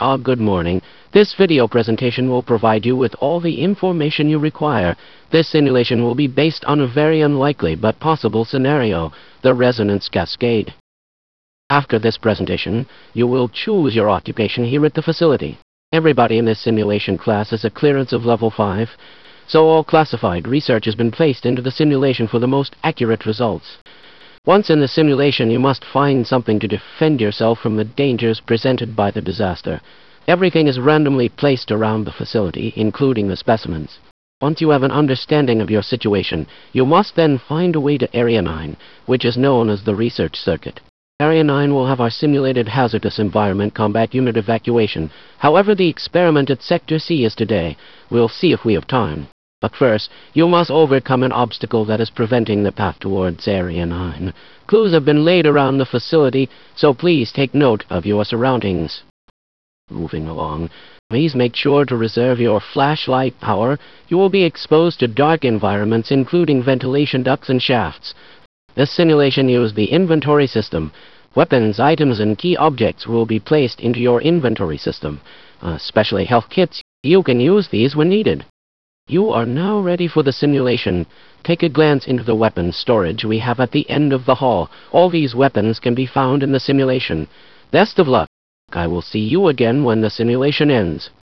Good morning. This video presentation will provide you with all the information you require. This simulation will be based on a very unlikely but possible scenario, the resonance cascade. After this presentation, you will choose your occupation here at the facility. Everybody in this simulation class has a clearance of level 5, so all classified research has been placed into the simulation for the most accurate results. Once in the simulation, you must find something to defend yourself from the dangers presented by the disaster. Everything is randomly placed around the facility, including the specimens. Once you have an understanding of your situation, you must then find a way to Area 9, which is known as the research circuit. Area 9 will have our simulated hazardous environment combat unit evacuation. However, the experiment at Sector C is today. We'll see if we have time. But first, you must overcome an obstacle that is preventing the path towards Area 9. Clues have been laid around the facility, so please take note of your surroundings. Moving along, please make sure to reserve your flashlight power. You will be exposed to dark environments, including ventilation ducts and shafts. This simulation uses the inventory system. Weapons, items, and key objects will be placed into your inventory system. Especially health kits, you can use these when needed. You are now ready for the simulation. Take a glance into the weapons storage we have at the end of the hall. All these weapons can be found in the simulation. Best of luck. I will see you again when the simulation ends.